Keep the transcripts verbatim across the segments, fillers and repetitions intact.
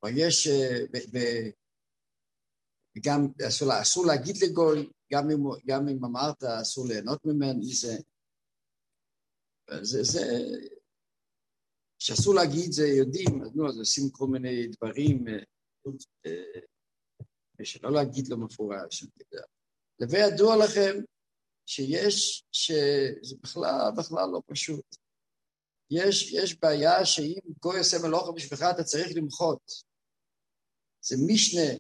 או יש, וגם אסור להגיד לגוי, גם אם אמרת, אסור ליהנות מזה. זה, זה, שאסור להגיד זה יודעים, אז נו, אז עושים כל מיני דברים, שלא להגיד לו מפורש, וידוע לכם שיש, שזה בכלל, בכלל לא פשוט. יש, יש בעיה שאם גוי עושה מלאכה בשבילך, אתה צריך למחות. זה משנה.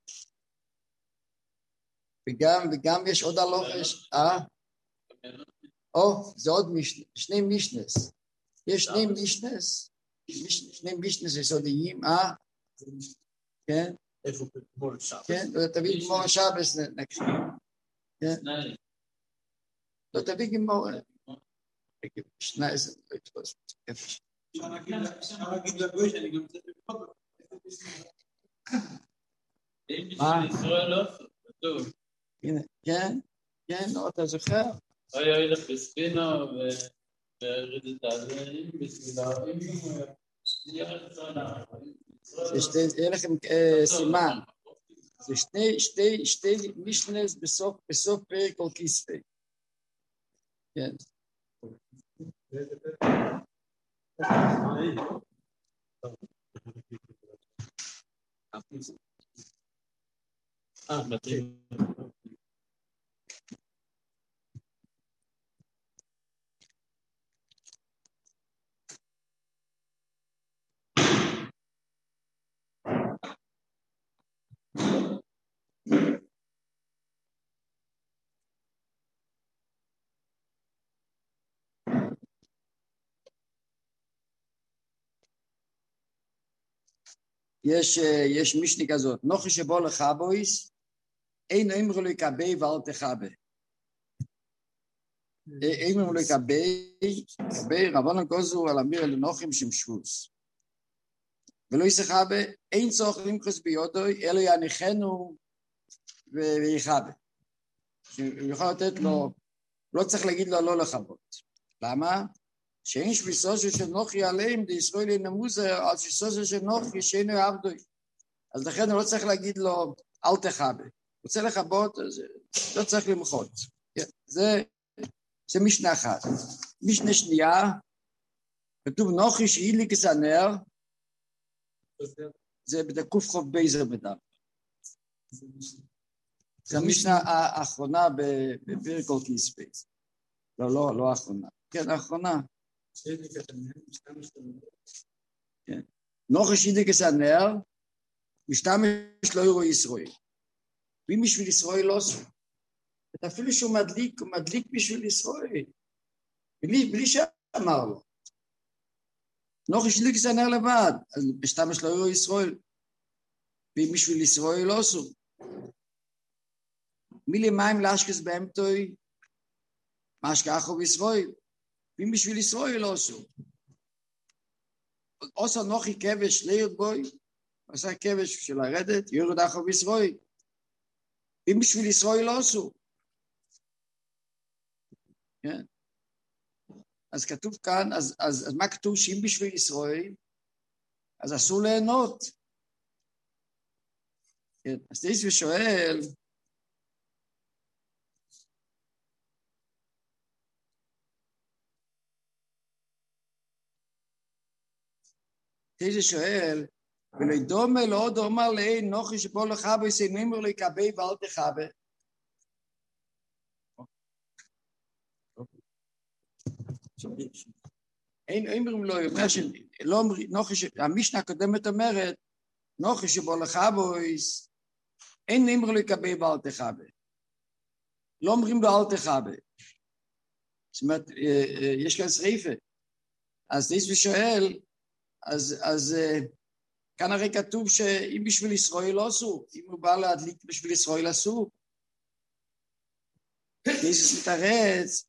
וגם, וגם יש עוד הלוכה, אה? או, זה עוד משנה, שני משנס. יש שני משנס, שני משנס יסודיים, אה? כן? איפה כמו לשבס? כן, תביא כמו השבס נקריא. כן? לא תביא גמור. שני איזה, לא יתפוס. אפשר להגיד לגוי שאני גם צריך לבחור. מה? ישראל לא טוב. הנה, כן, כן, לא, אתה זוכר? אוי אוי לך בספינו ורדת העזרים בסבילה. יהיה לכם סימן. זה שתי, שתי, שתי משנס בסוף, בסוף פרק כל כספי. כן. אה, מתאים. יש, יש משנה כזאת, נוחי שבו לחבויס, אין אמרו לו יקבי ואל תחבה. אין אמרו לו יקבי, יקבי רבון הגוזו על אמיר לנוחים שם שבוס. ולא יסחבה, אין צורך למחוס ביודוי, אלו יניחנו ויחבה. הוא יכול לתת לו, לא צריך להגיד לו לא לחבות. למה? שאין שביסוסו של נוחי עליהם, די ישראל ינמוזר, על שביסוסו של נוחי שאינו עבדוי. אז לכן הוא לא צריך להגיד לו, אל תחבה. רוצה לחבות, אז לא צריך למחות. זה, זה משנה אחת. משנה שנייה, כתוב נוחי שאילי כסנר, זה בדקוף חוב בייזר בדם. זה המשנה האחרונה בפרק כל כספי. לא, לא, לא האחרונה. כן, האחרונה. כן. נוחי שאילי כסנר, משתמש לא יראו ישראל. ואם בשביל ישראל לא עשו. אפילו שהוא מדליק, הוא מדליק בשביל ישראל. בלי, בלי שאמר לו. נוחי שאילי כסנר לבד, אז משתמש לא יראו ישראל. ואם בשביל ישראל לא עשו. מילי מים להשכס באמתוי, מה השכחו בישראל. ואם בשביל ישראל לא עשו. עושה נוחי כבש להיות בוי, עושה כבש של הרדת, יורד אחו בישראל. אם בשביל ישראל לא עשו. כן? אז כתוב כאן, אז, אז, אז מה כתוב שאם בשביל ישראל, אז אסור ליהנות. כן? אז תיס ושואל, תיס ושואל, ולא דומה לא דומה לאין נוחי שבו לחבה יסיינים ולא יקבי ואל תחבה. אין אומרים לו, אומר שלא אומרים, המשנה הקודמת אומרת, נוחי שבו לחבה אין אומרים לו יקבי ואל תחבה. לא אומרים לו אל תחבה. זאת אומרת, יש כאן שריפה. אז דיס ושואל, אז, אז כאן הרי כתוב שאם בשביל ישראל לא עשו, אם הוא בא להדליק בשביל ישראל עשו, דיס מתארץ,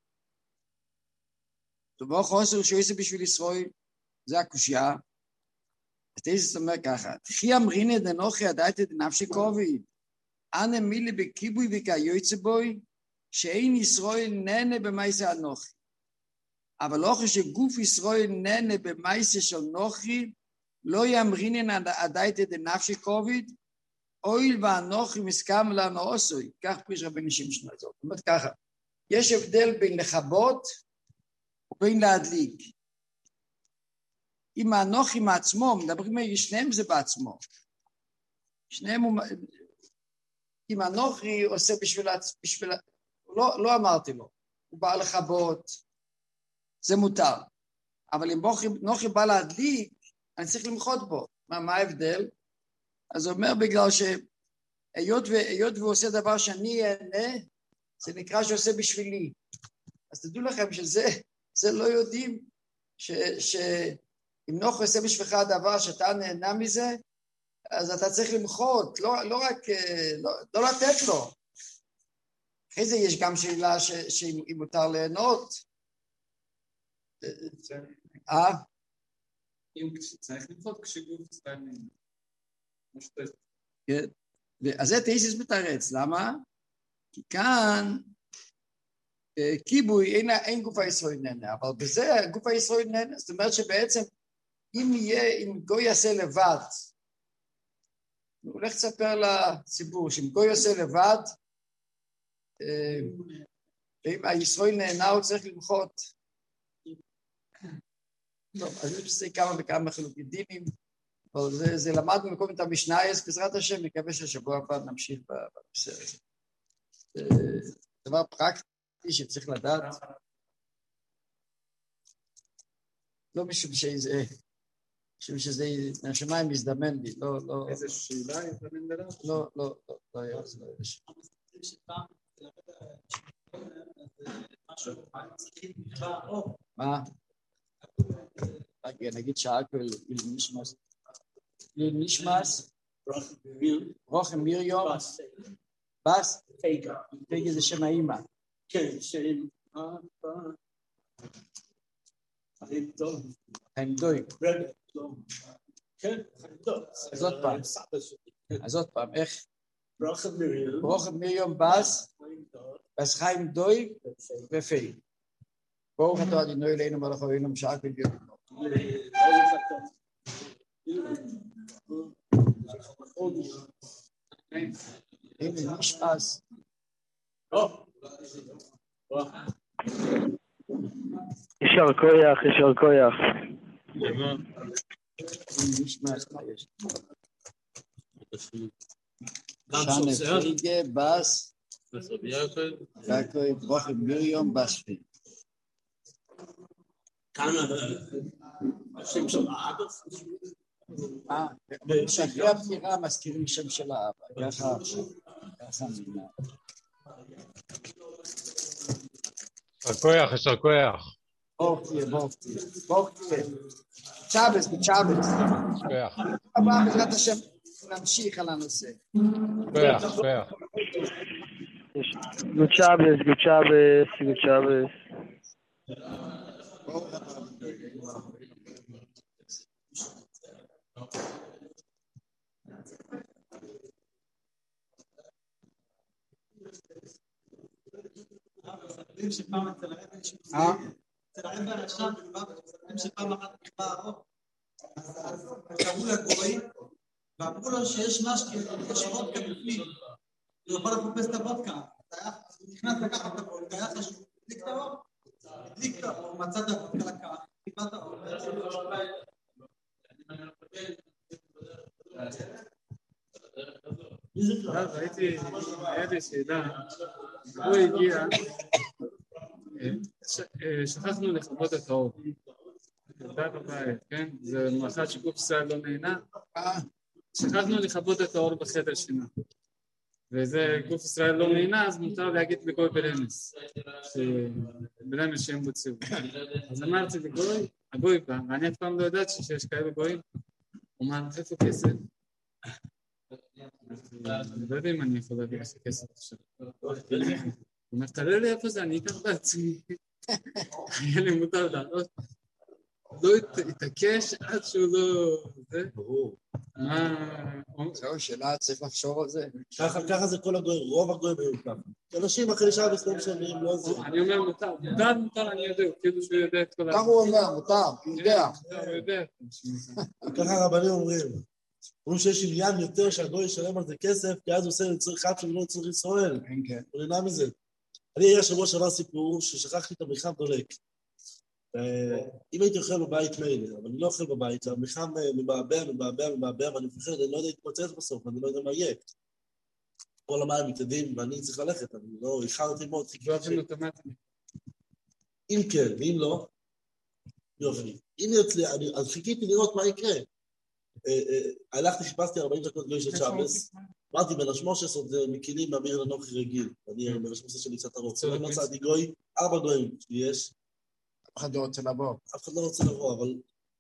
תבוא חוסר שהוא יעשה בשביל ישראל, זה הקושיה. אז דיס אומר ככה, תחי אמרינה דנוחי עדית דנפשי קוביד, אנה מילי בקיבוי וכיוצא בוי, שאין ישראל נהנה במייסה הנוחי. אבל לא חושב שגוף ישראל נהנה במייסה של נוחי, לא ימרינן עדייתא דנפשי כובד, אויל ואנוכי מסכם לנו עושוי, כך פירוש רבנו שמשון. זאת אומרת ככה, יש הבדל בין לכבות ובין להדליק. אם האנוכי מעצמו, מדברים על שניהם זה בעצמו. שניהם הוא... אם אנוכי עושה בשביל... בשביל... לא, לא אמרתי לו, הוא בא לכבות, זה מותר. אבל אם אנוכי בא להדליק, אני צריך למחות בו. מה, מה ההבדל? אז הוא אומר בגלל שהיות והיות והוא עושה דבר שאני אהנה, זה נקרא שעושה בשבילי. אז תדעו לכם שזה זה לא יודעים ש, שאם נוח עושה בשבילך הדבר שאתה נהנה מזה, אז אתה צריך למחות, לא, לא רק, לא, לא לתת לו. אחרי זה יש גם שאלה ש, שאם מותר ליהנות. אה? אם צריך למחות כשגוף צטעני. כן. אז זה תאיסיס מתרץ, למה? כי כאן כיבוי אין, אין גוף הישראל נהנה, אבל בזה גוף הישראל נהנה, זאת אומרת שבעצם אם יהיה, אם גוי יעשה לבד, הוא הולך לספר לציבור שאם גוי יעשה לבד, ואם הישראל נהנה הוא צריך למחות. טוב, אז יש בזה כמה וכמה חילוקי דינים, אבל זה, זה למדנו מקום את המשנה, אז בעזרת השם מקווה שהשבוע הבא נמשיך בנושא הזה. דבר פרקטי שצריך לדעת, לא משום שזה, משום שזה מהשמיים מזדמן לי, לא, לא. איזה שאלה יזדמן דרך? לא, לא, לא, לא היה, זה לא היה שאלה. מה? נגיד שאקל איל נשמס, איל נשמס, רוחם מיריום, בס, פגע זה שם האמא. כן, שם אבא, חיים טוב. חיים טוב. כן, חיים טוב. אז עוד פעם, אז עוד פעם, איך? רוחם מיריום. רוחם מיריום בס, בס חיים דוי ופי. ברוך אתה אדינו אלינו מלך אבינו משעק וגיונו. הנה נשמס. ישר כוח, ישר כוח. נשמס, מה יש? שנה פיגה, בס, יעקב, ברוך מיריום, בס פי. כאן השם של האבא. אה, שאחרי הבחירה מזכירים שם של האבא, ככה, ככה מינה. ישר כוח, ישר כוח. ברוך תהיה, ברוך תהיה, ברוך תהיה. צ'אבס, בצ'אבס. כוח. הבא, בעזרת השם, נמשיך על הנושא. כוח, כוח. Good Shabbos, good Shabbos, good Shabbos. שפעם אצל הרב אצל הרב הרשם שפעם אחת נכבה ארוך אז קראו לגוי ואמרו לו שיש משהו יש וודקה בפנים הוא יכול לחפש את הוודקה הוא נכנס לקחת את הוודקה היה חשוב הדליק את האור הדליק את האור מצא את הוודקה לקח טיפה את האור ראיתי, היה לי שאלה, הוא הגיע, שכחנו לכבות את האור. אתה בבית, כן? זה מאחד שגוף ישראל לא נהנה. שכחנו לכבות את האור בחדר שינה. וזה גוף ישראל לא נהנה, אז מותר להגיד לגוי בלמס. בלמס שהם בוצעו. אז אמרתי לגוי, הגוי בא, ואני אף פעם לא יודעת שיש כאלה גויים. הוא אמר, איפה כסף? אני לא יודע אם אני יכול להביא לך כסף עכשיו. הוא אומר, תראה לי איפה זה, אני אקח בעצמי. היה לי מותר לעלות. לא התעקש עד שהוא לא... זה? ברור. מה... זהו, שאלה, צריך לחשוב על זה. ככה זה כל הגויים, רוב הגויים היו ככה. אנשים אחרי שעה בסלום שנים לא זה. אני אומר מותר, מותר, מותר, אני יודע, כאילו שהוא יודע את כל ה... כך הוא אומר, מותר, הוא יודע. הוא יודע. ככה הרבנים אומרים. אומרים שיש עניין יותר שהגוי ישלם על זה כסף, כי אז הוא עושה לצריך חד שלא צריך ישראל. כן, כן. הוא נהנה מזה. אני היה שבוע שעבר סיפור ששכחתי את המחם דולק. אם הייתי אוכל בבית מילא, אבל אני לא אוכל בבית, המחם מבעבע, מבעבע, מבעבע, ואני מפחד, אני לא יודע להתפוצץ בסוף, אני לא יודע מה יהיה. כל המים מתאדים, ואני צריך ללכת, אני לא, איחרתי מאוד, באופן אוטומטי. אם כן, ואם לא, יופי. אם יוצא, אז חיכיתי לראות מה יקרה. הלכתי, חיפשתי ארבעים דקות גוי של שבס, אמרתי, בן השמושס עוד מקילים מאמיר לנוכי רגיל, אני בן השמושס שלי קצת ארוך, לא מצאתי גוי, ארבע גויים שיש. אף אחד לא רוצה לבוא. אף אחד לא רוצה לבוא, אבל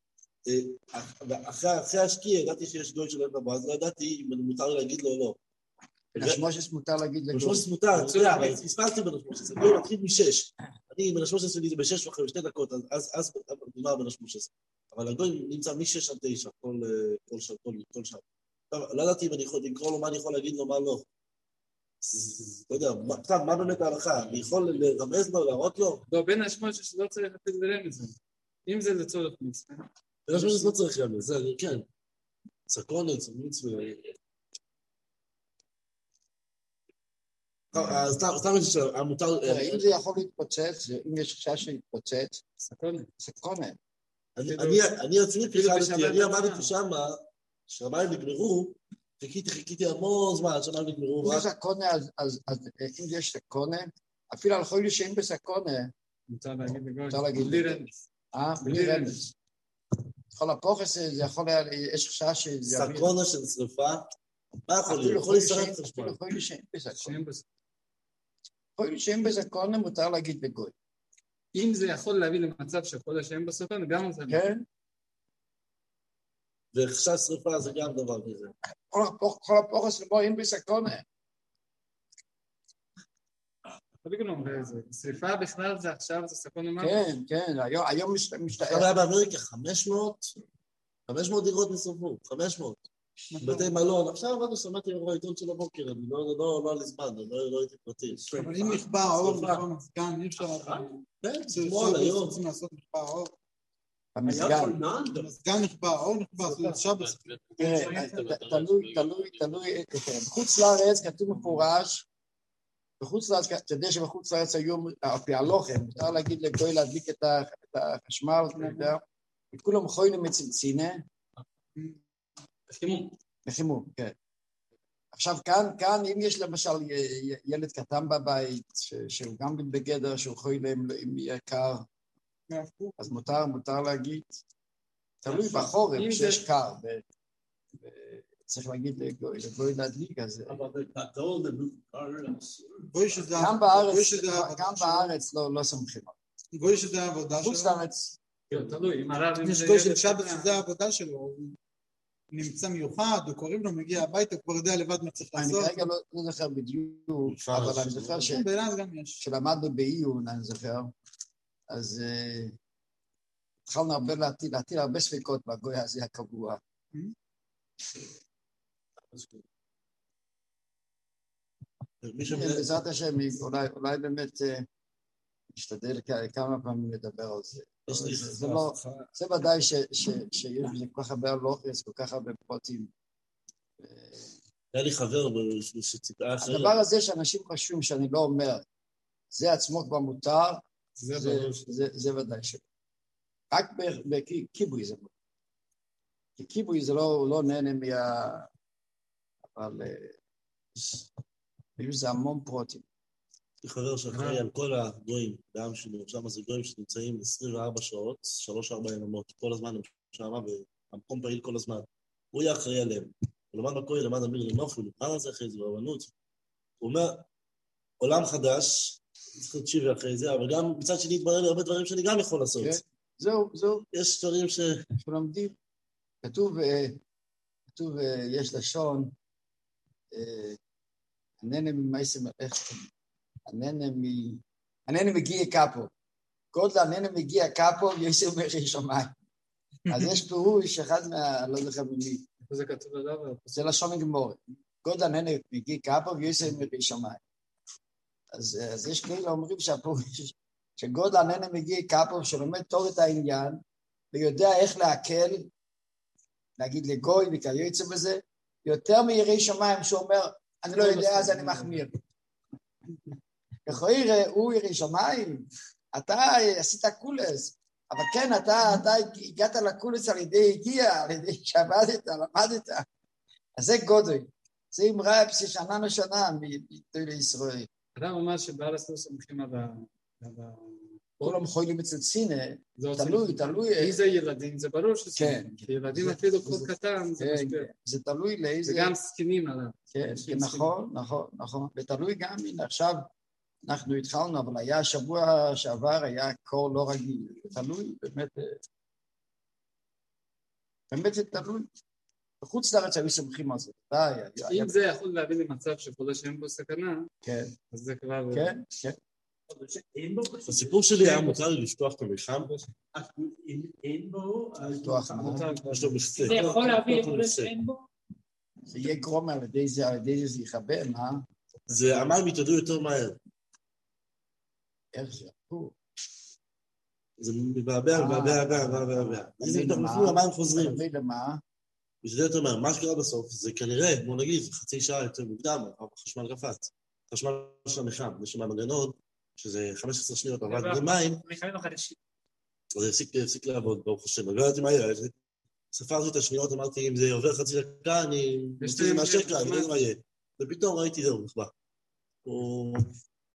אחרי השקיע ידעתי שיש גוי שלא לבוא, אז לא ידעתי אם מותר לי להגיד לו או לא. בנשמושס מותר להגיד לגוי. בנשמושס מותר, אני יודע, אבל הספרתי בנשמושס, הגוי מתחיל משש. אני בנשמושס שלי זה בשש וחצי, בשתי דקות, אז נגמר בנשמושס. אבל הגוי נמצא משש עד תשע, כל שעה. לא ידעתי אם אני יכול לקרוא לו מה אני יכול להגיד לו, מה לא. לא יודע, מה באמת ההלכה? אני יכול לרמז לו, להראות לו? לא, בין השמושס שלא צריך לתת לרמז. אם זה לצורך מצווה. בין השמושס לא צריך רמז, זה כן. סקרונת, מצווה. אז סתם יש המותר... אם זה יכול להתפוצץ, אם יש חשש להתפוצץ, סקרונת. סקרונת. אני עצמי פיחדתי, אני עמדתי שם, שהמים נגמרו, חיכיתי, חיכיתי המון זמן, שהמים נגמרו. אם יש סקונה, אז אם יש סקונה, אפילו על חוי שאין בסקונה, מותר להגיד לגוי. מותר להגיד בלי רמז. אה, בלי רמז. יכול הפוכס, זה יכול, יש חשש שזה... סקונה של שריפה, מה יכול להיות? יכול להישרף את השפעה. אפילו חוי שאין בסקונה. חוי שאין בסקונה, מותר להגיד לגוי. אם זה יכול להביא למצב שיכול שאין בסקונה, גם זה... כן. וחשש שריפה זה גם דבר כזה. כל הפוכס לבוא אין בסקונה. שריפה בכלל זה עכשיו, זה סקונה מה? כן, כן, היום משתער. עכשיו היה באמריקה חמש מאות, חמש מאות דירות נשרפו, חמש מאות. בתי מלון, עכשיו עבדנו, שמעתי בעיתון של הבוקר, אני לא על הזמן, לא הייתי פרטי. אבל אם נכבה האור נכון, אז כאן אי אפשר... כן, שמאל היום. רוצים לעשות נכבה האור. המסגן. המסגן נכבה, האור נכבה, זה שבס. תלוי, תלוי, תלוי. בחוץ לארץ כתוב מפורש, בחוץ לארץ, אתה יודע שבחוץ לארץ היום, על פי הלוחם, מותר להגיד לגוי להדליק את החשמל, אתה יודע, וכולם חוילים אצל צינה. בחימום. בחימום, כן. עכשיו כאן, כאן, אם יש למשל ילד קטן בבית, שהוא גם בגדר, שהוא חוילים, אם יהיה קר, אז מותר, מותר להגיד, תלוי בחורף, שיש קר, צריך להגיד לגוי להדליק, אז... גם בארץ, גם בארץ לא סומכים. גוי שזה העבודה שלו. חוץ לארץ. תלוי, אם הרב... יש גוי של שבת שזה העבודה שלו, הוא נמצא מיוחד, הוא קוראים לו, מגיע הביתה, הוא כבר יודע לבד מה צריך לעשות. אני כרגע לא זוכר בדיוק, אבל אני זוכר שלמדנו בעיון, אני זוכר, אז התחלנו הרבה להטיל, להטיל הרבה ספיקות בגוי הזה הקבוע. בעזרת השם, אולי באמת נשתדל כמה פעמים לדבר על זה. זה ודאי שיש בזה כל כך הרבה הלוחס, כל כך הרבה פרוטים. היה לי חבר שציפה אחרת. הדבר הזה שאנשים חושבים שאני לא אומר, זה עצמו כבר מותר, זה ודאי שלא. רק בכיבוי זה מותר. כי כיבוי זה לא נהנה מה... אבל יש זה המון פרוטים. יש לי חבר שאחראי על כל הגויים בעם שלנו, שם זה גויים שנמצאים עשרים וארבע שעות, שלוש ארבע יממות, כל הזמן הם שם, והמקום פעיל כל הזמן. הוא יהיה אחראי עליהם. הוא למד בכוי, למד אמיר לנוח, הוא נבחן על זה אחרי זה, ברבנות. הוא אומר, עולם חדש, צריך לתשיבי אחרי זה, אבל גם מצד שני התברר לי הרבה דברים שאני גם יכול לעשות. זהו, זהו. יש דברים ש... שלומדים. כתוב, כתוב, יש לשון, הננה ממייסם, איך, הננה מ... הננה מגיע קאפו. גודל הננה מגיע קאפו, ויש מחיי שמיים. אז יש פירוש אחד מה... לא זוכר ממי. זה כתוב עליו? זה לשון גמור. גודל הננה מגיע קאפו, ויש מחיי שמיים. אז, אז יש כאלה אומרים שהפוריש, שגודל הננה מגיע כפו שלומד טוב את העניין, ויודע איך להקל, להגיד לגוי וכיוצא בזה, יותר מירי שמיים שהוא אומר, אני לא יודע, אז אני מחמיר. לכאורה, הוא ירי שמיים, אתה עשית קולס, אבל כן, אתה, אתה הגעת לקולס על ידי הגיע, על ידי שעבדת, למדת. אז זה גודל. זה אמרה ששנה לשנה מביטוי לישראל. אתה ממש שבעל הסור סומכים על ה... כולם חולים אצל סינה, תלוי, תלוי. מי זה ילדים? זה ברור שזה... כן. ילדים אפילו כל קטן, זה משבר. זה תלוי לאיזה... וגם סכינים עליו. כן, נכון, נכון, נכון. ותלוי גם, הנה עכשיו אנחנו התחלנו, אבל היה שבוע שעבר, היה קור לא רגיל. תלוי, באמת, באמת זה תלוי. בחוץ לארץ היו סומכים על זה. אם זה יכול להביא למצב שחולה שאין בו סכנה, אז זה כבר... כן, כן. הסיפור שלי היה מותר לי לפתוח את המלחם. אין בו... יש לו מכסה. זה יכול להביא לחולה שאין בו? זה יהיה גרום על ידי זה, על ידי זה יכבה, מה? זה המים יתעדו יותר מהר. איך זה? זה מבעבע, מבעבע, מבעבע, מבעבע. אם זה מתחלפו, המים חוזרים. למה? וזה יותר מהר. מה שקרה בסוף, זה כנראה, בוא נגיד, זה חצי שעה יותר מוקדם, החשמל קפץ. החשמל של המחם, יש שם מנגנון, שזה חמש עשרה שניות, אבל זה מים, אז זה הפסיק לעבוד, ברוך השם. אבל לא ידעתי מה יהיה, ספרתי את השניות, אמרתי, אם זה עובר חצי דקה, אני מוציא מהשקע, אני לא יודע מה יהיה. ופתאום ראיתי, זהו, נחבא.